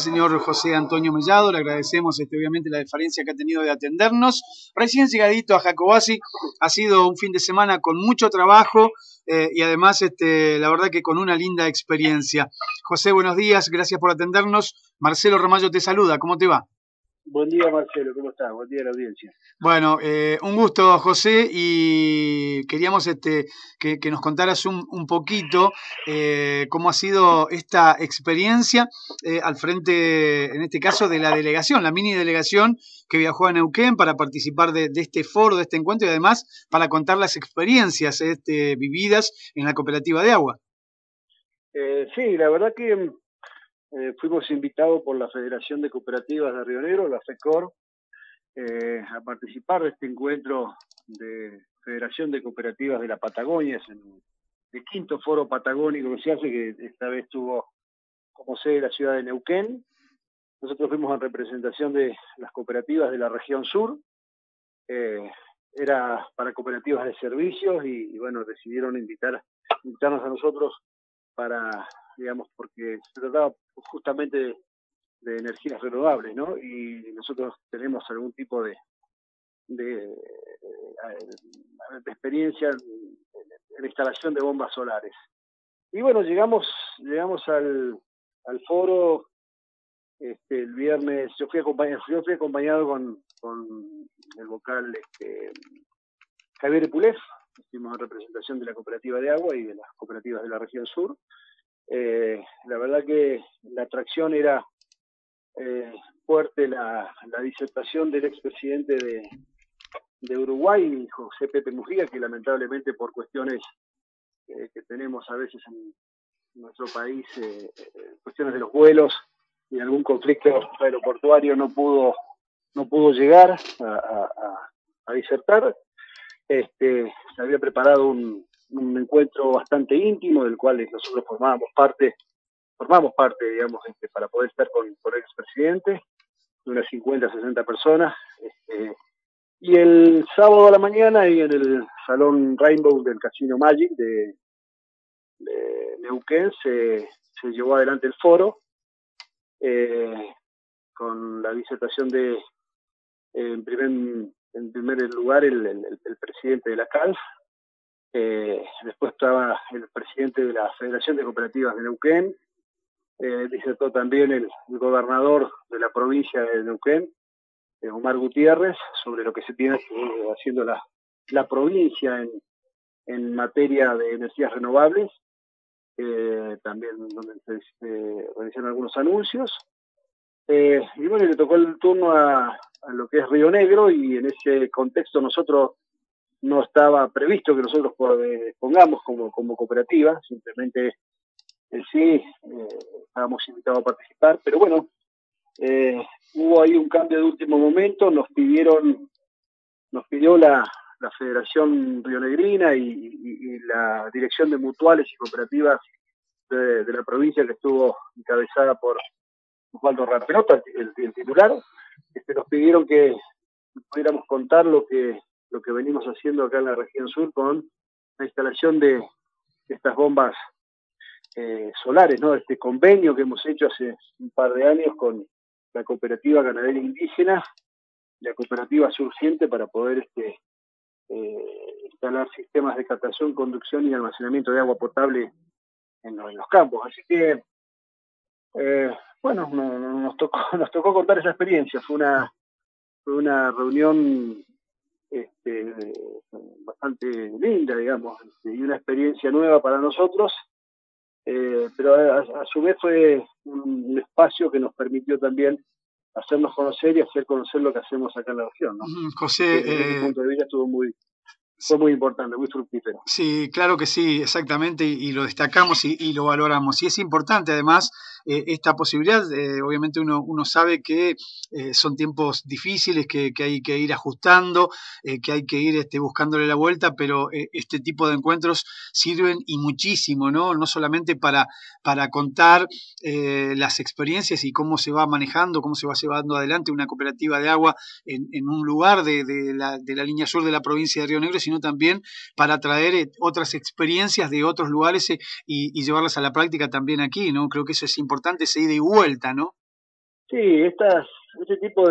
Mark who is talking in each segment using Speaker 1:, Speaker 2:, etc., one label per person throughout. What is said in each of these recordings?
Speaker 1: señor José Antonio Mellado, le agradecemos obviamente la deferencia que ha tenido de atendernos. Recién llegadito a Jacobasi, ha sido un fin de semana con mucho trabajo y además la verdad que con una linda experiencia. José, buenos días, gracias por atendernos. Marcelo Ramallo te saluda, ¿cómo te va?
Speaker 2: Buen día, Marcelo, ¿cómo estás? Buen día a la audiencia.
Speaker 1: Bueno, un gusto, José, y queríamos que nos contaras un poquito cómo ha sido esta experiencia al frente, en este caso, de la delegación, la mini delegación que viajó a Neuquén para participar de este foro, de este encuentro, y además para contar las experiencias vividas en la cooperativa de agua.
Speaker 2: Sí, la verdad que fuimos invitados por la Federación de Cooperativas de Río Negro, la FECOR, a participar de este encuentro de Federación de Cooperativas de la Patagonia. Es el quinto foro patagónico que se hace, que esta vez tuvo como sede la ciudad de Neuquén. Nosotros fuimos en representación de las cooperativas de la región sur. Era para cooperativas de servicios y bueno, decidieron invitarnos a nosotros para, digamos, porque se trataba justamente de energías renovables, ¿no? Y nosotros tenemos algún tipo de experiencia en la instalación de bombas solares. Y bueno, llegamos al foro el viernes. Yo fui acompañado con el vocal Javier Epulef. Estuvimos en representación de la cooperativa de agua y de las cooperativas de la región sur. La verdad que la atracción era fuerte, la disertación del expresidente de Uruguay, José Pepe Mujica, que lamentablemente por cuestiones que tenemos a veces en nuestro país, cuestiones de los vuelos y algún conflicto aeroportuario, no pudo llegar a disertar. Se había preparado un encuentro bastante íntimo del cual nosotros formamos parte, digamos, para poder estar con el expresidente, de unas 50, 60 personas. Y el sábado a la mañana, ahí en el Salón Rainbow del Casino Magic de Neuquén, se llevó adelante el foro, con la disertación de, en primer lugar, el presidente de la CALF. Después estaba el presidente de la Federación de Cooperativas de Neuquén. Disertó también el gobernador de la provincia de Neuquén, Omar Gutiérrez, sobre lo que se tiene haciendo la provincia en materia de energías renovables. También donde se realizaron algunos anuncios. Y bueno, le tocó el turno a lo que es Río Negro, y en ese contexto nosotros no estaba previsto que nosotros pongamos como cooperativa, simplemente sí estábamos invitados a participar, pero bueno, hubo ahí un cambio de último momento. Nos pidió la Federación Rionegrina y la Dirección de Mutuales y Cooperativas de la provincia, que estuvo encabezada por Osvaldo Rapelota, el titular. Nos pidieron que pudiéramos contar lo que venimos haciendo acá en la región sur con la instalación de estas bombas solares, ¿no? Este convenio que hemos hecho hace un par de años con la cooperativa ganadera indígena, la cooperativa Surciente, para poder instalar sistemas de captación, conducción y almacenamiento de agua potable en los campos. Así que bueno, nos tocó contar esa experiencia. Fue una reunión bastante linda, digamos, y una experiencia nueva para nosotros, pero a su vez fue un espacio que nos permitió también hacernos conocer y hacer conocer lo que hacemos acá en la región, ¿no?
Speaker 1: José,
Speaker 2: desde ese punto de vista fue muy importante, muy fructífero.
Speaker 1: Sí, claro que sí, exactamente, y lo destacamos y lo valoramos. Y es importante, además, esta posibilidad. Obviamente uno sabe que son tiempos difíciles, que hay que ir ajustando, que hay que ir buscándole la vuelta, pero este tipo de encuentros sirven y muchísimo, ¿no? No solamente para contar las experiencias y cómo se va manejando, cómo se va llevando adelante una cooperativa de agua en un lugar de la línea sur de la provincia de Río Negro, sino también para traer otras experiencias de otros lugares y llevarlas a la práctica también aquí, ¿no? Creo que eso es importante, esa ida y vuelta, ¿no?
Speaker 2: Sí, este tipo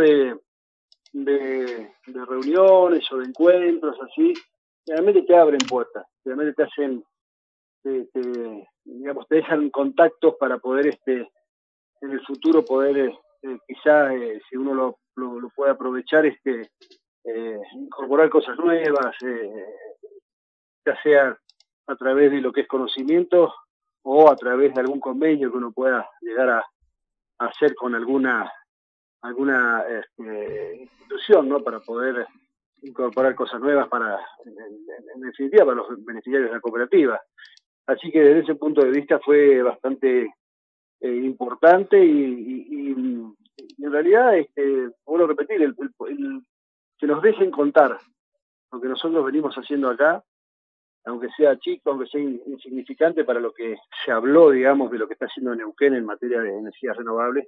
Speaker 2: de reuniones o de encuentros así, realmente te abren puertas, realmente te hacen, digamos, te dejan contactos para poder en el futuro poder quizá si uno lo puede aprovechar incorporar cosas nuevas, ya sea a través de lo que es conocimiento o a través de algún convenio que uno pueda llegar a hacer con alguna institución, ¿no? Para poder incorporar cosas nuevas en definitiva, para los beneficiarios de la cooperativa. Así que desde ese punto de vista fue bastante importante y en realidad, vuelvo a repetir, que nos dejen contar lo que nosotros venimos haciendo acá, aunque sea chico, aunque sea insignificante para lo que se habló, digamos, de lo que está haciendo Neuquén en materia de energías renovables,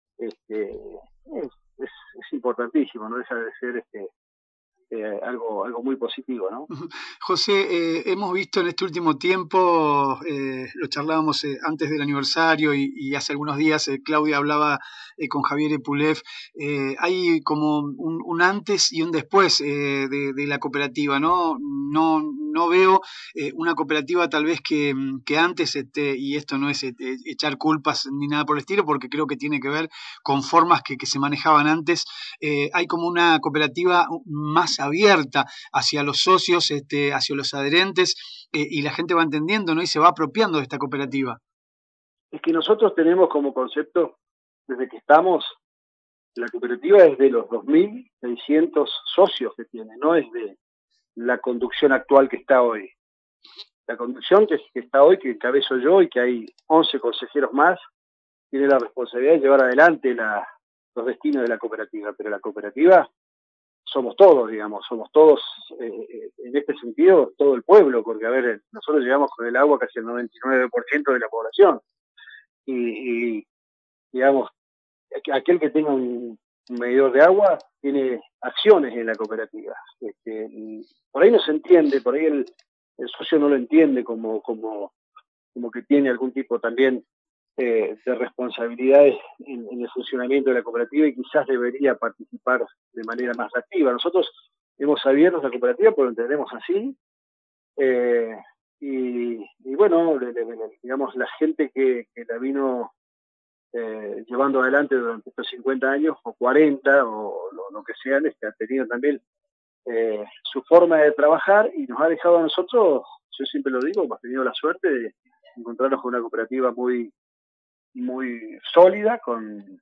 Speaker 2: es importantísimo, no deja de ser algo muy positivo, ¿no?
Speaker 1: José, hemos visto en este último tiempo, lo charlábamos antes del aniversario y hace algunos días Claudia hablaba con Javier Epulev, hay como un antes y un después de la cooperativa, ¿no? No veo una cooperativa tal vez que antes, y esto no es echar culpas ni nada por el estilo, porque creo que tiene que ver con formas que se manejaban antes, hay como una cooperativa más abierta hacia los socios, hacia los adherentes, y la gente va entendiendo, ¿no? Y se va apropiando de esta cooperativa.
Speaker 2: Es que nosotros tenemos como concepto, desde que estamos, la cooperativa es de los 2.600 socios que tiene, no es de la conducción actual que está hoy. La conducción que está hoy, que encabezo yo y que hay 11 consejeros más, tiene la responsabilidad de llevar adelante los destinos de la cooperativa, pero la cooperativa somos todos, digamos, somos todos, en este sentido, todo el pueblo, porque, a ver, nosotros llegamos con el agua casi el 99% de la población, y digamos, aquel que tenga un medidor de agua tiene acciones en la cooperativa. Por ahí no se entiende, por ahí el socio no lo entiende como que tiene algún tipo también de responsabilidades en el funcionamiento de la cooperativa y quizás debería participar de manera más activa. Nosotros hemos abierto la cooperativa porque lo entendemos así, y bueno, digamos, la gente que la vino llevando adelante durante estos 50 años o 40 o lo que sean, ha tenido también su forma de trabajar y nos ha dejado a nosotros, yo siempre lo digo, hemos tenido la suerte de encontrarnos con una cooperativa muy sólida, con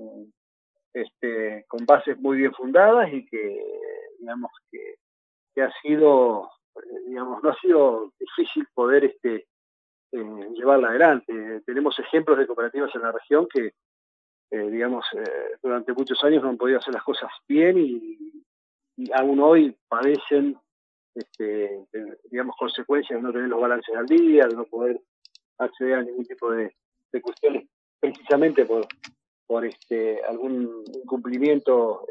Speaker 2: bases muy bien fundadas y que, digamos, que ha sido, digamos, no ha sido difícil poder llevarla adelante. Tenemos ejemplos de cooperativas en la región que, digamos, durante muchos años no han podido hacer las cosas bien y aún hoy padecen, digamos, consecuencias de no tener los balances al día, de no poder acceder a ningún tipo de cuestiones precisamente por algún incumplimiento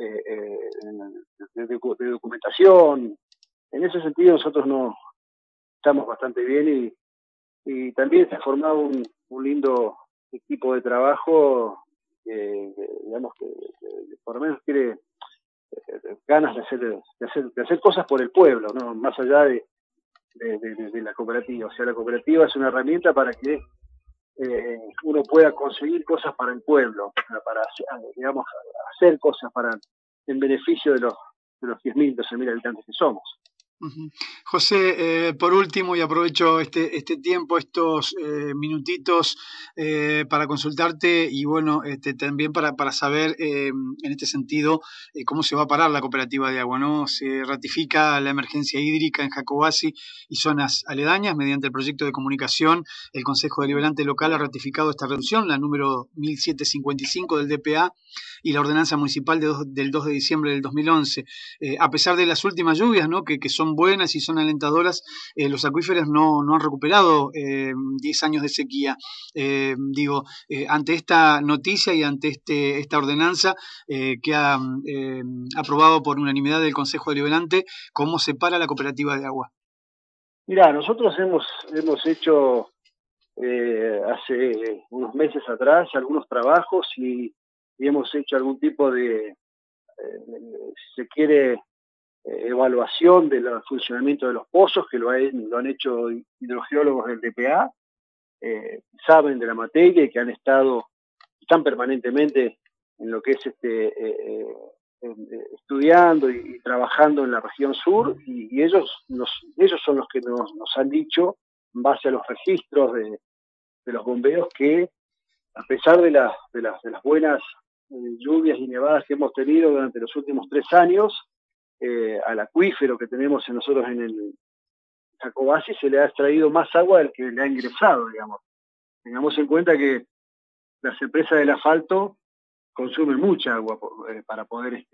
Speaker 2: de documentación. En ese sentido nosotros no estamos bastante bien y también se ha formado un lindo equipo de trabajo digamos que por lo menos tiene ganas de hacer cosas por el pueblo, ¿no? Más allá de la cooperativa. O sea, la cooperativa es una herramienta para que uno pueda conseguir cosas para el pueblo, para digamos, hacer cosas en beneficio de los 10.000, 12.000 habitantes que somos.
Speaker 1: José, por último, y aprovecho este tiempo, estos minutitos para consultarte y bueno, también para saber en este sentido cómo se va a parar la cooperativa de agua, ¿no? Se ratifica la emergencia hídrica en Jacobasi y zonas aledañas mediante el proyecto de comunicación. El Consejo Deliberante Local ha ratificado esta reducción, la número 1755 del DPA y la ordenanza municipal del 2 de diciembre del 2011. A pesar de las últimas lluvias, ¿no? que son buenas y son alentadoras, los acuíferos no han recuperado 10 años de sequía. Ante esta noticia y ante esta ordenanza que ha aprobado por unanimidad del Consejo Deliberante, ¿cómo se para la cooperativa de agua?
Speaker 2: Mirá, nosotros hemos hecho hace unos meses atrás algunos trabajos y si hemos hecho algún tipo de, si se quiere, evaluación del funcionamiento de los pozos, que lo han hecho hidrogeólogos del DPA, saben de la materia y que están permanentemente en lo que es estudiando y trabajando en la región sur, y ellos son los que nos han dicho, en base a los registros de los bombeos, que a pesar de las buenas lluvias y nevadas que hemos tenido durante los últimos 3 años, al acuífero que tenemos nosotros en el Jacobasi se le ha extraído más agua del que le ha ingresado, digamos. Tengamos en cuenta que las empresas del asfalto consumen mucha agua para poder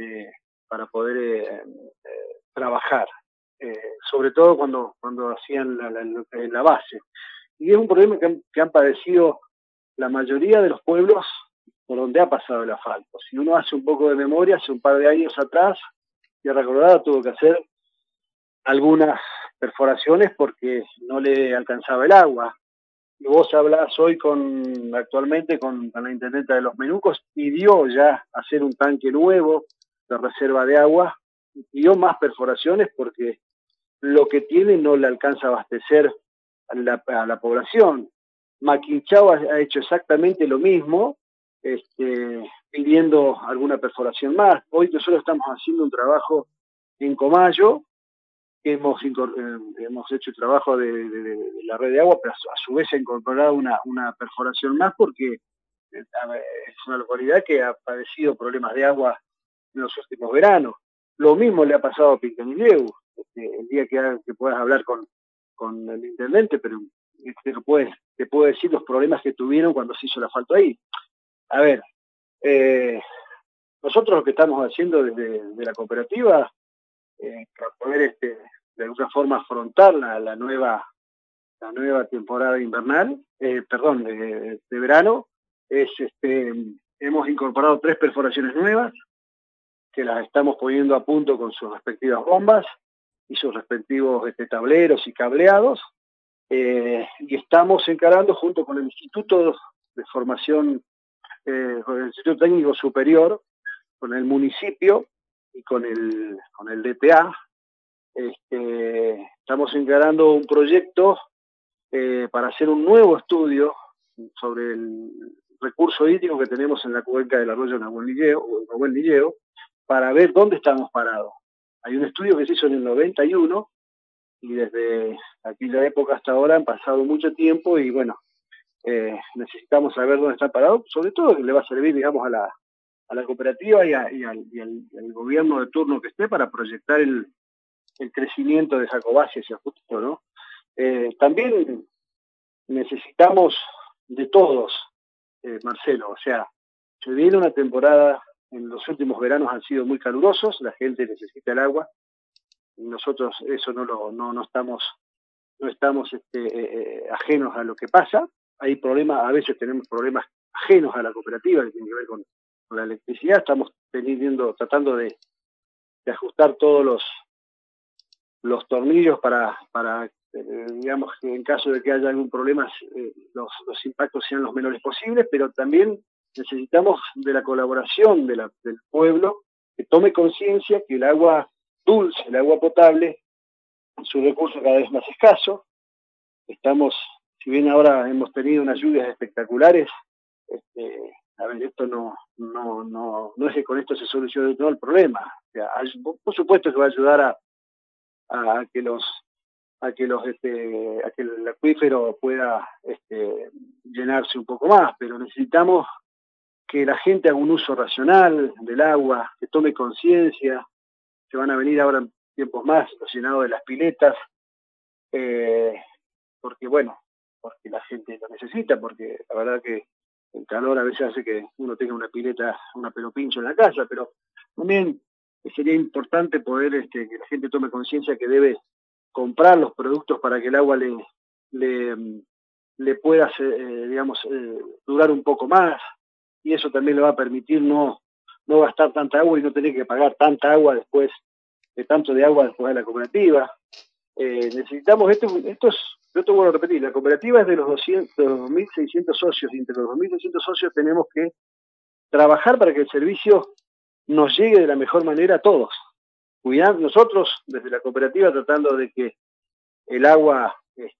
Speaker 2: trabajar, sobre todo cuando hacían la base. Y es un problema que han padecido la mayoría de los pueblos por donde ha pasado el asfalto. Si uno hace un poco de memoria, hace un par de años atrás, Tierra Colorada tuvo que hacer algunas perforaciones porque no le alcanzaba el agua. Y vos hablás hoy actualmente con la intendenta de Los Menucos, pidió ya hacer un tanque nuevo de reserva de agua, y pidió más perforaciones porque lo que tiene no le alcanza a abastecer a la población. Maquinchao ha hecho exactamente lo mismo, pidiendo alguna perforación más. Hoy nosotros estamos haciendo un trabajo en Comayo, hemos hecho el trabajo de la red de agua, pero a su vez ha incorporado una perforación más porque es una localidad que ha padecido problemas de agua en los últimos veranos. Lo mismo le ha pasado a Pincanileu. El día que puedas hablar con el intendente, pero te puedo decir los problemas que tuvieron cuando se hizo el asfalto ahí. A ver, nosotros lo que estamos haciendo desde la cooperativa, para poder de alguna forma afrontar la nueva temporada invernal, de verano, hemos incorporado 3 perforaciones nuevas que las estamos poniendo a punto con sus respectivas bombas y sus respectivos tableros y cableados, y estamos encarando junto con el Instituto de Formación, con el Instituto Técnico Superior, con el municipio y con el DPA, estamos encarando un proyecto para hacer un nuevo estudio sobre el recurso hídrico que tenemos en la cuenca del arroyo Nahuel Nilleo, para ver dónde estamos parados. Hay un estudio que se hizo en el 91 y desde aquella época hasta ahora han pasado mucho tiempo y bueno, necesitamos saber dónde está parado, sobre todo que le va a servir, digamos, a la cooperativa y al gobierno de turno que esté para proyectar el crecimiento de Jacobasi hacia el futuro, ¿no? También necesitamos de todos, Marcelo, o sea, se viene una temporada, en los últimos veranos han sido muy calurosos, la gente necesita el agua, y nosotros eso no estamos ajenos a lo que pasa. Hay problemas, a veces tenemos problemas ajenos a la cooperativa que tienen que ver con la electricidad, estamos tratando de ajustar todos los tornillos para digamos que en caso de que haya algún problema los impactos sean los menores posibles, pero también necesitamos de la colaboración del pueblo, que tome conciencia que el agua dulce, el agua potable, es un recurso cada vez más escaso. Si bien ahora hemos tenido unas lluvias espectaculares, a ver, esto no es que con esto se solucione todo el problema. O sea, por supuesto que va a ayudar a que el acuífero pueda llenarse un poco más, pero necesitamos que la gente haga un uso racional del agua, que tome conciencia. Se van a venir ahora en tiempos más los llenados de las piletas, porque la gente lo necesita, porque la verdad que el calor a veces hace que uno tenga una pileta, una pelo pincho en la casa, pero también sería importante poder que la gente tome conciencia que debe comprar los productos para que el agua le pueda durar un poco más, y eso también le va a permitir no gastar tanta agua y no tener que pagar tanta agua después de agua después de la cooperativa. Necesitamos yo te vuelvo a repetir, la cooperativa es de los 2.600 socios, y entre los 2.600 socios tenemos que trabajar para que el servicio nos llegue de la mejor manera a todos. Cuidar nosotros desde la cooperativa tratando de que el agua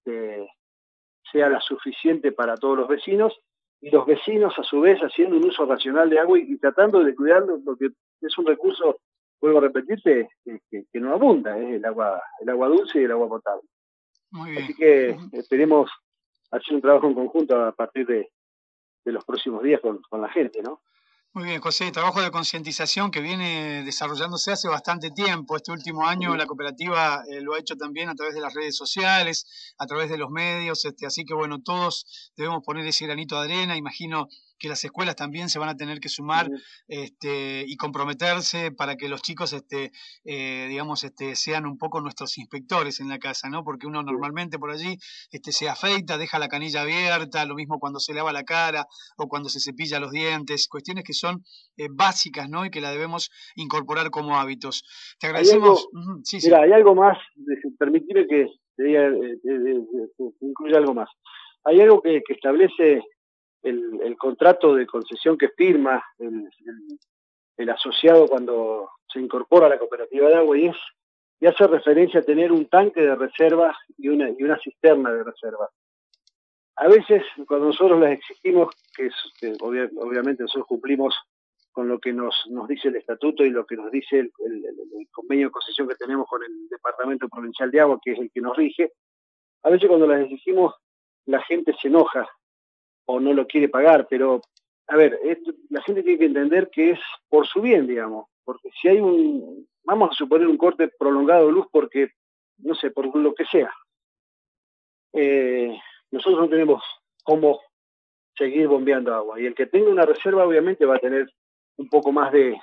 Speaker 2: sea la suficiente para todos los vecinos, y los vecinos a su vez haciendo un uso racional de agua y tratando de cuidarlo, porque es un recurso, vuelvo a repetirte, que no abunda, el agua dulce y el agua potable.
Speaker 1: Muy bien.
Speaker 2: Así que esperemos hacer un trabajo en conjunto a partir de los próximos días con la gente, ¿no?
Speaker 1: Muy bien, José, trabajo de concientización que viene desarrollándose hace bastante tiempo. Este último año la cooperativa lo ha hecho también a través de las redes sociales, a través de los medios, así que bueno, todos debemos poner ese granito de arena. Imagino que las escuelas también se van a tener que sumar y comprometerse para que los chicos digamos, sean un poco nuestros inspectores en la casa, ¿no? Porque uno normalmente por allí se afeita, deja la canilla abierta, lo mismo cuando se lava la cara o cuando se cepilla los dientes, cuestiones que son básicas, ¿no? Y que la debemos incorporar como hábitos. Te agradecemos.
Speaker 2: Mira, hay algo más, permitime que te diga, incluya algo más. Hay algo que establece el contrato de concesión que firma el asociado cuando se incorpora a la cooperativa de agua, y hace referencia a tener un tanque de reserva y una cisterna de reserva. A veces, cuando nosotros les exigimos, obviamente nosotros cumplimos con lo que nos dice el estatuto y lo que nos dice el convenio de concesión que tenemos con el Departamento Provincial de Agua, que es el que nos rige, a veces cuando les exigimos la gente se enoja o no lo quiere pagar, pero a ver, la gente tiene que entender que es por su bien, digamos, porque si hay vamos a suponer un corte prolongado de luz porque, no sé, por lo que sea, nosotros no tenemos cómo seguir bombeando agua, y el que tenga una reserva obviamente va a tener un poco más de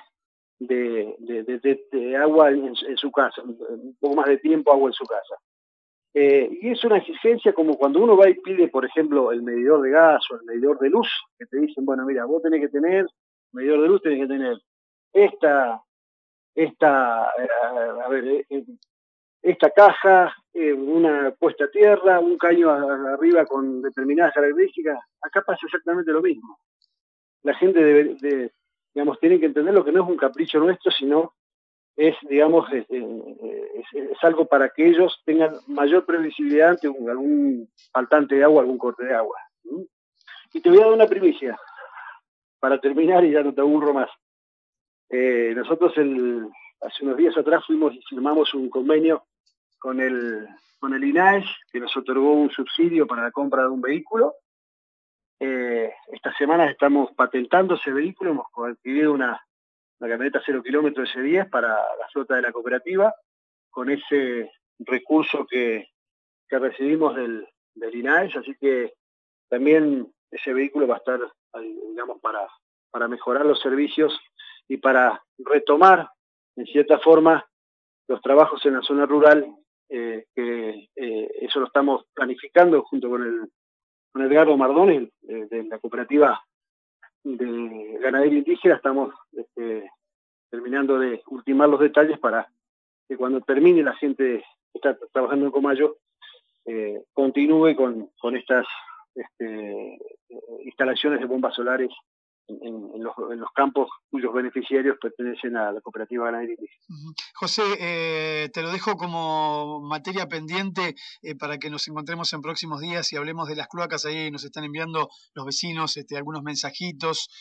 Speaker 2: agua en su casa, un poco más de tiempo agua en su casa. Y es una exigencia como cuando uno va y pide, por ejemplo, el medidor de gas o el medidor de luz, que te dicen, bueno, mira, vos tenés que tener, medidor de luz tenés que tener esta caja, una puesta a tierra, un caño arriba con determinadas características. Acá pasa exactamente lo mismo. La gente digamos, tiene que entender lo que no es un capricho nuestro, sino es, digamos, es algo para que ellos tengan mayor previsibilidad ante algún faltante de agua, algún corte de agua. Y te voy a dar una primicia, para terminar y ya no te aburro más. Nosotros hace unos días atrás fuimos y firmamos un convenio con el INAES, que nos otorgó un subsidio para la compra de un vehículo. Esta semana estamos patentando ese vehículo, hemos adquirido una camioneta 0 kilómetros S10 para la flota de la cooperativa, con ese recurso que recibimos del INAES, así que también ese vehículo va a estar, digamos, para mejorar los servicios y para retomar, en cierta forma, los trabajos en la zona rural, que eso lo estamos planificando junto con Edgardo Mardones, de la cooperativa de ganadería indígena. Estamos terminando de ultimar los detalles para que cuando termine la gente que está trabajando en Comayo continúe con estas instalaciones de bombas solares en los campos cuyos beneficiarios pertenecen a la cooperativa ganadería indígena.
Speaker 1: José, te lo dejo como materia pendiente para que nos encontremos en próximos días y hablemos de las cloacas. Ahí nos están enviando los vecinos algunos mensajitos.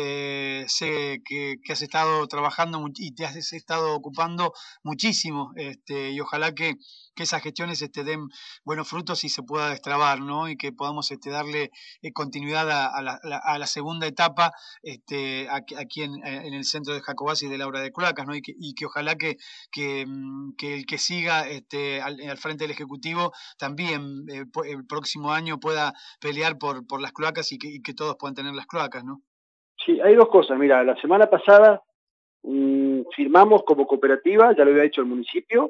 Speaker 1: Sé que has estado trabajando y te has estado ocupando muchísimo, y ojalá que esas gestiones den buenos frutos y se pueda destrabar, ¿no? Y que podamos darle continuidad a la segunda etapa aquí en el centro de Jacobacci y de la obra de cloacas, ¿no? Y que ojalá que el que siga al frente del Ejecutivo también el próximo año pueda pelear por las cloacas y que todos puedan tener las cloacas, ¿no?
Speaker 2: Sí, hay dos cosas. Mira, la semana pasada firmamos como cooperativa, ya lo había hecho el municipio,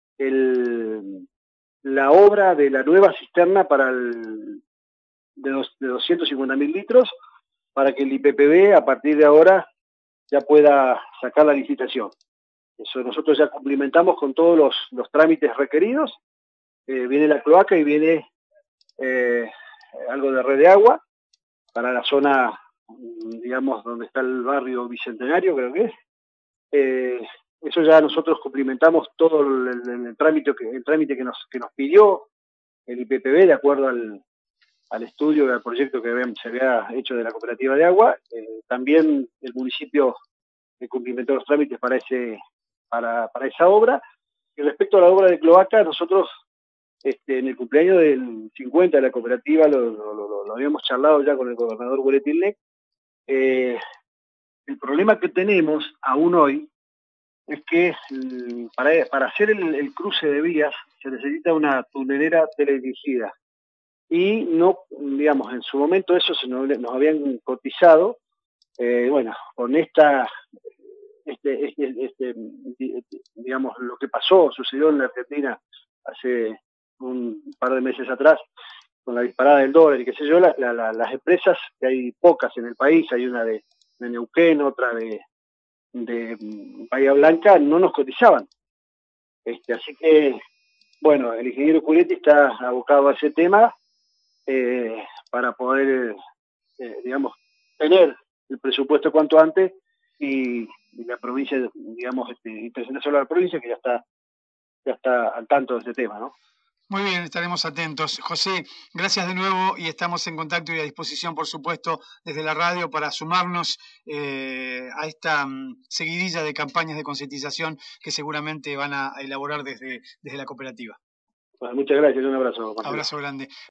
Speaker 2: la obra de la nueva cisterna de 250.000 litros, para que el IPPB a partir de ahora ya pueda sacar la licitación. Eso nosotros ya cumplimentamos con todos los trámites requeridos. Viene la cloaca y viene algo de red de agua para la zona digamos, donde está el barrio Bicentenario, creo que es. Eso ya nosotros cumplimentamos todo el trámite que nos pidió el IPPB de acuerdo al estudio, al proyecto que se había hecho de la cooperativa de agua. También el municipio cumplimentó los trámites para esa obra. Y respecto a la obra de cloaca, nosotros en el cumpleaños del 50 de la cooperativa lo habíamos charlado ya con el gobernador Hueletilnec. El problema que tenemos aún hoy es que para hacer el cruce de vías se necesita una tunelera teledirigida. Y no, digamos, en su momento eso nos habían cotizado, bueno, con digamos, lo que sucedió en la Argentina hace un par de meses atrás, con la disparada del dólar y qué sé yo, las empresas, que hay pocas en el país, hay una de Neuquén, otra de Bahía Blanca, no nos cotizaban. Así que, bueno, el ingeniero Culetti está abocado a ese tema para poder, digamos, tener el presupuesto cuanto antes y la provincia, digamos, presentárselo a la provincia, que ya está al tanto de este tema, ¿no?
Speaker 1: Muy bien, estaremos atentos. José, gracias de nuevo y estamos en contacto y a disposición, por supuesto, desde la radio para sumarnos a esta seguidilla de campañas de concientización que seguramente van a elaborar desde la cooperativa.
Speaker 2: Bueno, muchas gracias, un abrazo.
Speaker 1: Abrazo grande.